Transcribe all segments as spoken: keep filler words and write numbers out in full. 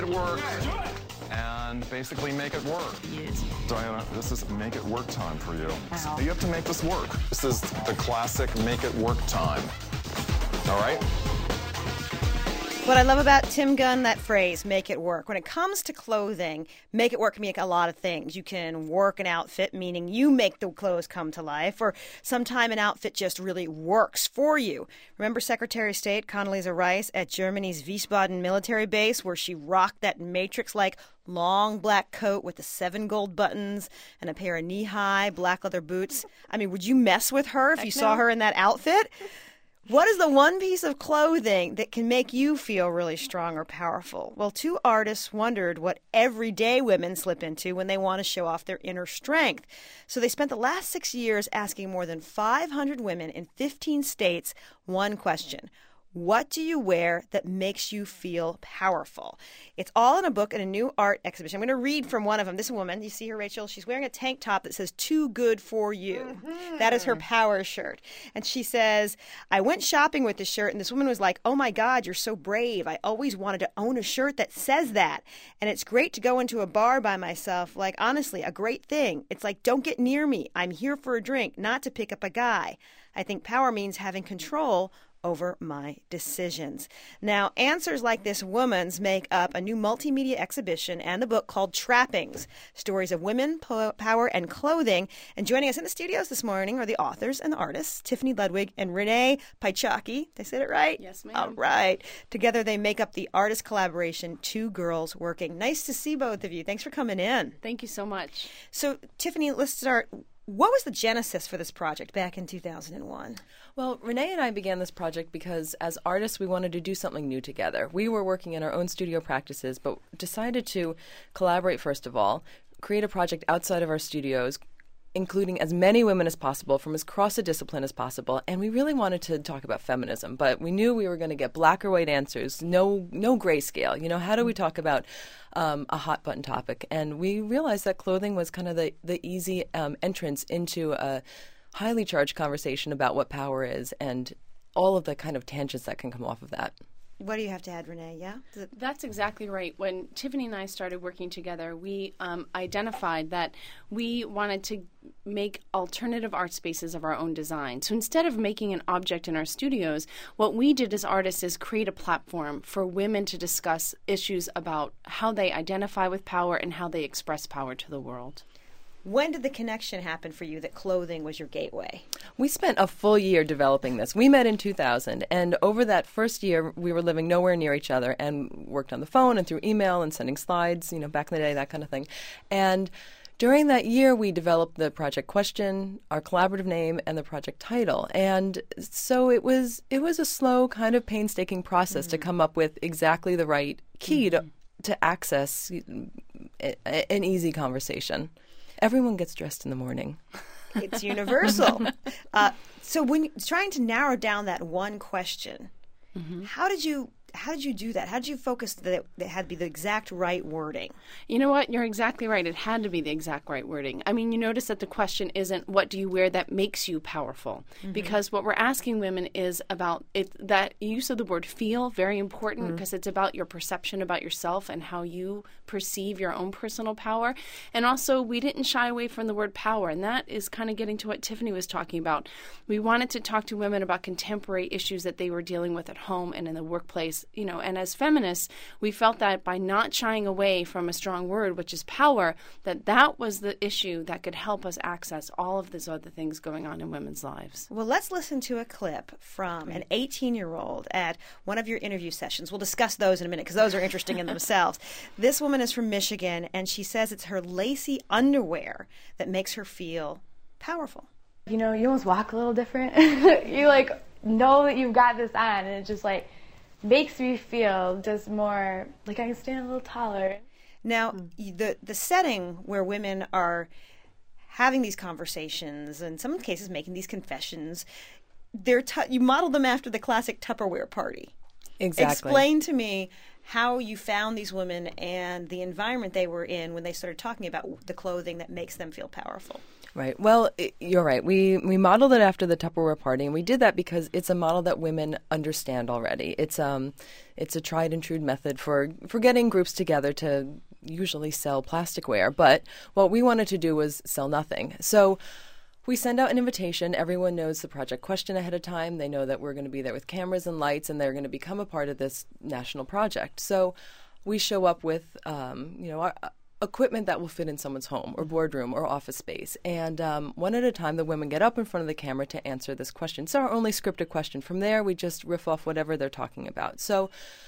work and basically make it work. Yes. Diana, this is make it work time for you. Wow. You have to make this work. This is the classic make it work time. All right? What I love about Tim Gunn, that phrase, make it work. When it comes to clothing, make it work can mean a lot of things. You can work an outfit, meaning you make the clothes come to life, or sometime an outfit just really works for you. Remember Secretary of State Condoleezza Rice at Germany's Wiesbaden military base, where she rocked that matrix-like long black coat with the seven gold buttons and a pair of knee-high black leather boots? I mean, would you mess with her if you saw her in that outfit? What is the one piece of clothing that can make you feel really strong or powerful? Well, two artists wondered what everyday women slip into when they want to show off their inner strength. So they spent the last six years asking more than five hundred women in fifteen states one question. What do you wear that makes you feel powerful? It's all in a book and a new art exhibition. I'm going to read from one of them. This woman, you see her, Rachel? She's wearing a tank top that says, "Too good for you." Mm-hmm. That is her power shirt. And she says, I went shopping with this shirt, and this woman was like, "Oh, my God, you're so brave. I always wanted to own a shirt that says that. And it's great to go into a bar by myself. Like, honestly, a great thing. It's like, don't get near me. I'm here for a drink, not to pick up a guy. I think power means having control over my decisions." Now, answers like this woman's make up a new multimedia exhibition and a book called Trappings, Stories of Women, po- Power, and Clothing. And joining us in the studios this morning are the authors and the artists, Tiffany Ludwig and Renee Piechocki. Did I say it right? Yes, ma'am. All right. Together they make up the artist collaboration, Two Girls Working. Nice to see both of you. Thanks for coming in. Thank you so much. So, Tiffany, let's start. What was the genesis for this project back in two thousand one? Well, Renee and I began this project because as artists, we wanted to do something new together. We were working in our own studio practices, but decided to collaborate, first of all, create a project outside of our studios, including as many women as possible from as cross a discipline as possible. And we really wanted to talk about feminism, but we knew we were going to get black or white answers, no no grayscale. You know, how do we talk about um, a hot button topic? And we realized that clothing was kind of the, the easy um, entrance into a highly charged conversation about what power is and all of the kind of tangents that can come off of that. What do you have to add, Renee? Yeah? That's exactly right. When Tiffany and I started working together, we um, identified that we wanted to make alternative art spaces of our own design. So instead of making an object in our studios, what we did as artists is create a platform for women to discuss issues about how they identify with power and how they express power to the world. When did the connection happen for you that clothing was your gateway? We spent a full year developing this. We met in two thousand, and over that first year, we were living nowhere near each other and worked on the phone and through email and sending slides, you know, back in the day, that kind of thing. And during that year, we developed the project question, our collaborative name, and the project title. And so it was it was a slow, kind of painstaking process mm-hmm. to come up with exactly the right key mm-hmm. to, to access a, an easy conversation. Everyone gets dressed in the morning. It's universal. uh, so when you're trying to narrow down that one question, mm-hmm. how did you how did you do that? How did you focus that it had to be the exact right wording? You know what? You're exactly right. It had to be the exact right wording. I mean, you notice that the question isn't what do you wear that makes you powerful? Mm-hmm. Because what we're asking women is about it, that use of the word feel, very important mm-hmm. because it's about your perception about yourself and how you perceive your own personal power. And also, we didn't shy away from the word power. And that is kind of getting to what Tiffany was talking about. We wanted to talk to women about contemporary issues that they were dealing with at home and in the workplace. You know, and as feminists, we felt that by not shying away from a strong word, which is power, that that was the issue that could help us access all of these other things going on in women's lives. Well, let's listen to a clip from an eighteen-year-old at one of your interview sessions. We'll discuss those in a minute because those are interesting in themselves. This woman is from Michigan, and she says it's her lacy underwear that makes her feel powerful. You know, you almost walk a little different. You, like, know that you've got this on, and it's just, like, makes me feel just more like I can stand a little taller. Now, mm. the the setting where women are having these conversations, in some cases making these confessions, they're tu- you model them after the classic Tupperware party. Exactly. Explain to me how you found these women and the environment they were in when they started talking about the clothing that makes them feel powerful. Right. Well, it, you're right. We we modeled it after the Tupperware party, and we did that because it's a model that women understand already. It's um, it's a tried and true method for for getting groups together to usually sell plasticware. But what we wanted to do was sell nothing. So we send out an invitation. Everyone knows the project question ahead of time. They know that we're going to be there with cameras and lights, and they're going to become a part of this national project. So we show up with, um, you know, our equipment that will fit in someone's home or boardroom or office space. And um, one at a time, the women get up in front of the camera to answer this question. It's our only scripted question. From there, we just riff off whatever they're talking about. So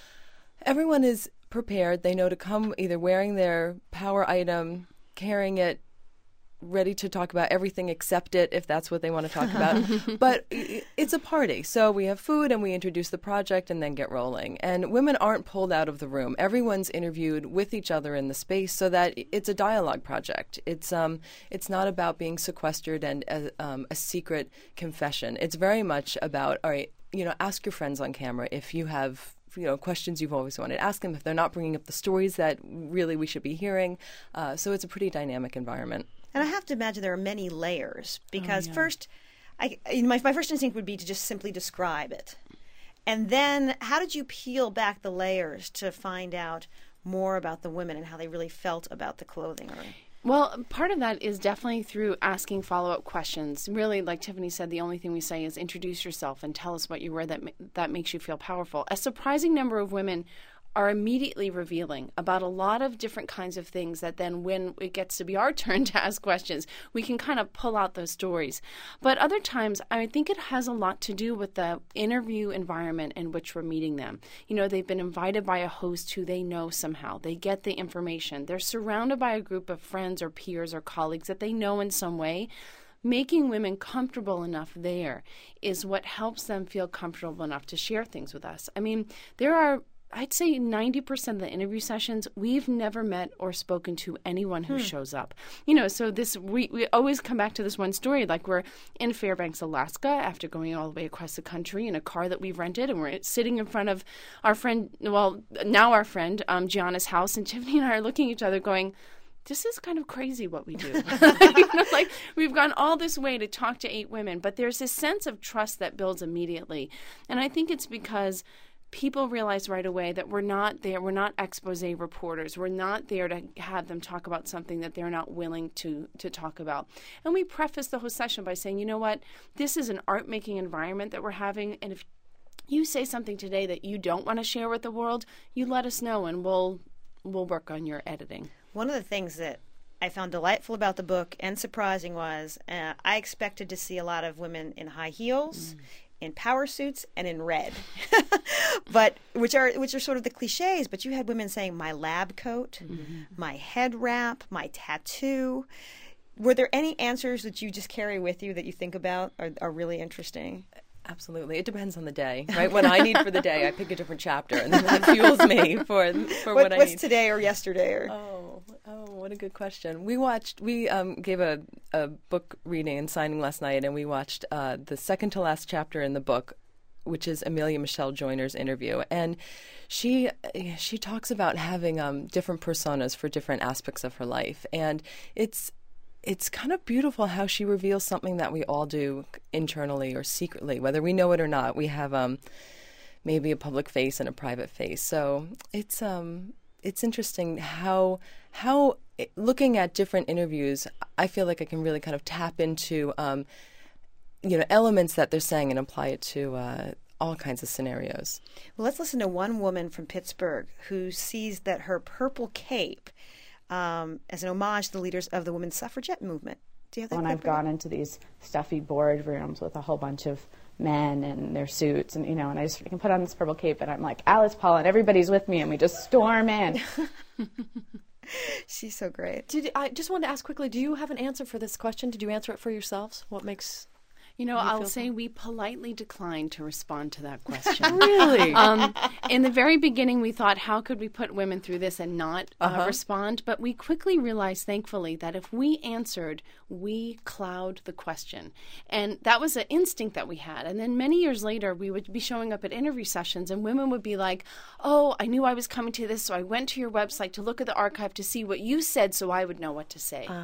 everyone is prepared. They know to come either wearing their power item, carrying it, ready to talk about everything except it, if that's what they want to talk about. But it's a party. So we have food and we introduce the project and then get rolling. And women aren't pulled out of the room. Everyone's interviewed with each other in the space so that it's a dialogue project. It's um it's not about being sequestered and a, um, a secret confession. It's very much about, all right, you know, ask your friends on camera if you have you know, questions you've always wanted. Ask them if they're not bringing up the stories that really we should be hearing. Uh, so it's a pretty dynamic environment. And I have to imagine there are many layers because oh, yeah. first, I, my, my first instinct would be to just simply describe it. And then how did you peel back the layers to find out more about the women and how they really felt about the clothing? Or... Well, part of that is definitely through asking follow-up questions. Really, like Tiffany said, the only thing we say is introduce yourself and tell us what you wear that ma- that makes you feel powerful. A surprising number of women are immediately revealing about a lot of different kinds of things that then when it gets to be our turn to ask questions, we can kind of pull out those stories. But other times, I think it has a lot to do with the interview environment in which we're meeting them. You know, they've been invited by a host who they know somehow. They get the information. They're surrounded by a group of friends or peers or colleagues that they know in some way. Making women comfortable enough there is what helps them feel comfortable enough to share things with us. I mean, there are I'd say ninety percent of the interview sessions, we've never met or spoken to anyone who hmm. shows up. You know, so this we, we always come back to this one story, like we're in Fairbanks, Alaska, after going all the way across the country in a car that we've rented, and we're sitting in front of our friend, well, now our friend, um, Gianna's house, and Tiffany and I are looking at each other going, this is kind of crazy what we do. You know, like we've gone all this way to talk to eight women, but there's this sense of trust that builds immediately. And I think it's because people realize right away that we're not there, we're not expose reporters. We're not there to have them talk about something that they're not willing to, to talk about. And we preface the whole session by saying, you know what, this is an art-making environment that we're having, and if you say something today that you don't want to share with the world, you let us know and we'll we'll work on your editing. One of the things that I found delightful about the book and surprising was uh, I expected to see a lot of women in high heels, mm. in power suits, and in red, but which are which are sort of the cliches. But you had women saying my lab coat, mm-hmm. my head wrap, my tattoo. Were there any answers that you just carry with you that you think about are, are really interesting? Absolutely. It depends on the day, right? What I need for the day, I pick a different chapter, and then that fuels me for for what, what I what's need. What's today or yesterday? Or... Oh, oh, what a good question. We watched, we um, gave a, a book reading and signing last night, and we watched uh, the second to last chapter in the book, which is Amelia Michelle Joyner's interview. And she she talks about having um, different personas for different aspects of her life. And it's It's kind of beautiful how she reveals something that we all do internally or secretly, whether we know it or not. We have um, maybe a public face and a private face. So it's um, it's interesting how how it, looking at different interviews, I feel like I can really kind of tap into um, you know elements that they're saying and apply it to uh, all kinds of scenarios. Well, let's listen to one woman from Pittsburgh who sees that her purple cape Um, as an homage to the leaders of the women's suffragette movement. Do you have that? When I've gone into these stuffy boardrooms with a whole bunch of men in their suits, and you know, and I just I can put on this purple cape, and I'm like Alice Paul, and everybody's with me, and we just storm in. She's so great. Did I just wanted to ask quickly? Do you have an answer for this question? Did you answer it for yourselves? What makes You know, you I'll say fun? we politely declined to respond to that question. Really? Um, in the very beginning, we thought, how could we put women through this and not uh, uh-huh. respond? But we quickly realized, thankfully, that if we answered, we cloud the question. And that was an instinct that we had. And then many years later, we would be showing up at interview sessions, and women would be like, oh, I knew I was coming to this, so I went to your website to look at the archive to see what you said so I would know what to say. Uh.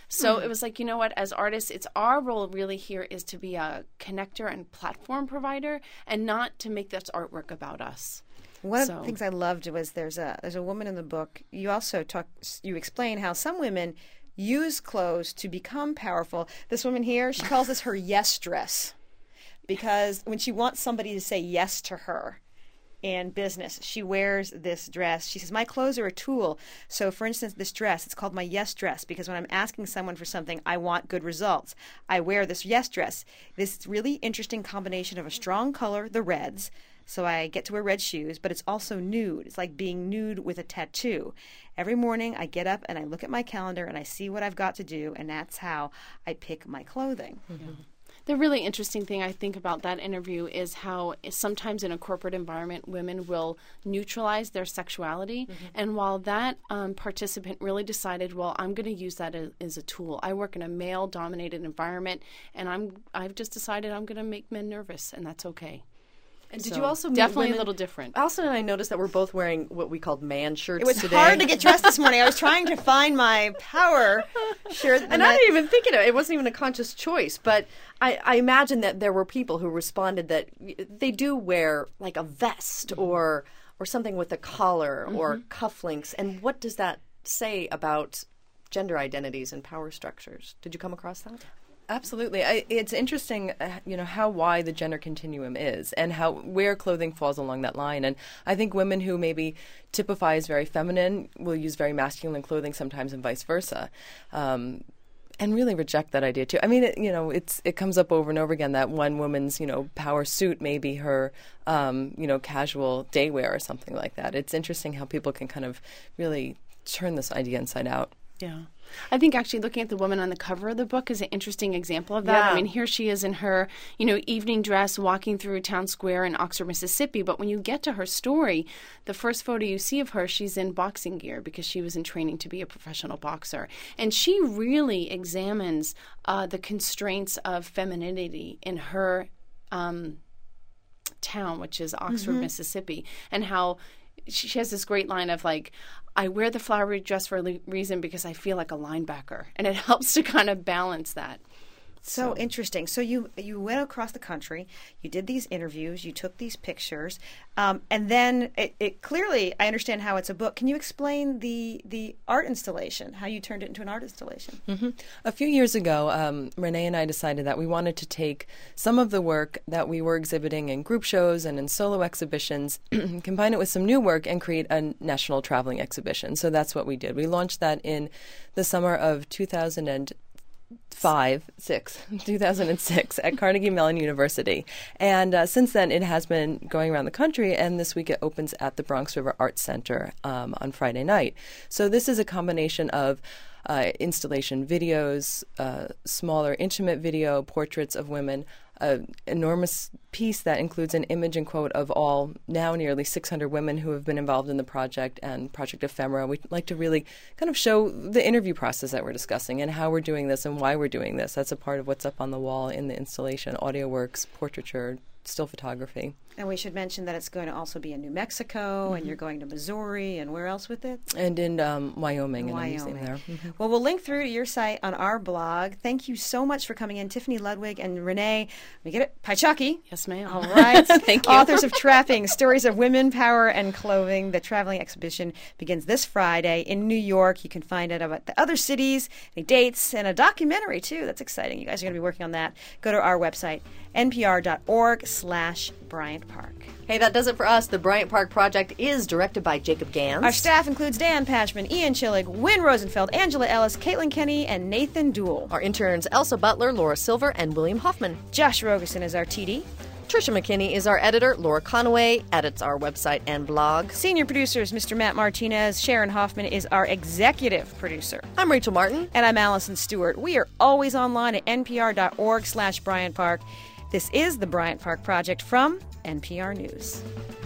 So it was like, you know what, as artists, it's our role really here is to be a connector and platform provider and not to make this artwork about us. One of So- the things I loved was there's a there's a woman in the book. You also talk you explain how some women use clothes to become powerful. This woman here, she calls this her yes dress, because when she wants somebody to say yes to her in business, she wears this dress. She says, my clothes are a tool. So for instance, this dress, it's called my yes dress, because when I'm asking someone for something, I want good results. I wear this yes dress. This really interesting combination of a strong color, the reds, so I get to wear red shoes, but it's also nude. It's like being nude with a tattoo. Every morning I get up and I look at my calendar and I see what I've got to do, and that's how I pick my clothing. Mm-hmm. The really interesting thing I think about that interview is how sometimes in a corporate environment, women will neutralize their sexuality. Mm-hmm. And while that um, participant really decided, well, I'm going to use that as, as a tool. I work in a male-dominated environment, and I'm, I've just decided I'm going to make men nervous, and that's okay. And did So you also meet definitely women- a little different? Allison and I noticed that we're both wearing what we called man shirts It was today. hard to get dressed this morning. I was trying to find my power shirt. And I didn't even think of it. It wasn't even a conscious choice. But I, I imagine that there were people who responded that they do wear like a vest or or something with a collar or cufflinks. And what does that say about gender identities and power structures? Did you come across that? Absolutely. I, it's interesting, uh, you know, how wide the gender continuum is and how where clothing falls along that line. And I think women who maybe typify as very feminine will use very masculine clothing sometimes and vice versa. Um, and really reject that idea too. I mean, it, you know, it's it comes up over and over again that one woman's, you know, power suit may be her, um, you know, casual day wear or something like that. It's interesting how people can kind of really turn this idea inside out. Yeah. I think actually looking at the woman on the cover of the book is an interesting example of that. Yeah. I mean, here she is in her, you know, evening dress walking through town square in Oxford, Mississippi. But when you get to her story, the first photo you see of her, she's in boxing gear because she was in training to be a professional boxer. And she really examines uh, the constraints of femininity in her um, town, which is Oxford, Mm-hmm. Mississippi, and how she she has this great line of like, I wear the flowery dress for a le- reason because I feel like a linebacker. And it helps to kind of balance that. So interesting. So you you went across the country, you did these interviews, you took these pictures, um, and then it, it clearly, I understand how it's a book. Can you explain the the art installation, how you turned it into an art installation? Mm-hmm. A few years ago, um, Renee and I decided that we wanted to take some of the work that we were exhibiting in group shows and in solo exhibitions, combine it with some new work, and create a national traveling exhibition. So that's what we did. We launched that in the summer of two thousand five, six, two thousand six at Carnegie Mellon University. And uh, since then, it has been going around the country, and this week it opens at the Bronx River Arts Center um, on Friday night. So this is a combination of uh, installation videos, uh, smaller intimate video, portraits of women, an enormous piece that includes an image and quote of all now nearly six hundred women who have been involved in the project and Project Ephemera. We'd like to really kind of show the interview process that we're discussing and how we're doing this and why we're doing this. That's a part of what's up on the wall in the installation: audio works, portraiture, still photography. And we should mention that it's going to also be in New Mexico, and you're going to Missouri, and where else with it? And in um, Wyoming, in a Wyoming. museum there. Mm-hmm. Well, we'll link through to your site on our blog. Thank you so much for coming in, Tiffany Ludwig and Renee. Let me get it. Paichaki. Yes, ma'am. All right. Thank you. Authors of Trapping, Stories of Women, Power, and Clothing. The traveling exhibition begins this Friday in New York. You can find out about the other cities, any dates, and a documentary, too. That's exciting. You guys are going to be working on that. Go to our website, npr.org slash Bryant Park. Hey, that does it for us. The Bryant Park Project is directed by Jacob Gans. Our staff includes Dan Patchman, Ian Chillig, Wynn Rosenfeld, Angela Ellis, Caitlin Kenny, and Nathan Dool. Our interns, Elsa Butler, Laura Silver, and William Hoffman. Josh Rogerson is our T D. Trisha McKinney is our editor. Laura Conaway edits our website and blog. Senior producers, Mister Matt Martinez. Sharon Hoffman is our executive producer. I'm Rachel Martin. And I'm Allison Stewart. We are always online at npr.org slash Bryant Park. This is the Bryant Park Project from N P R News.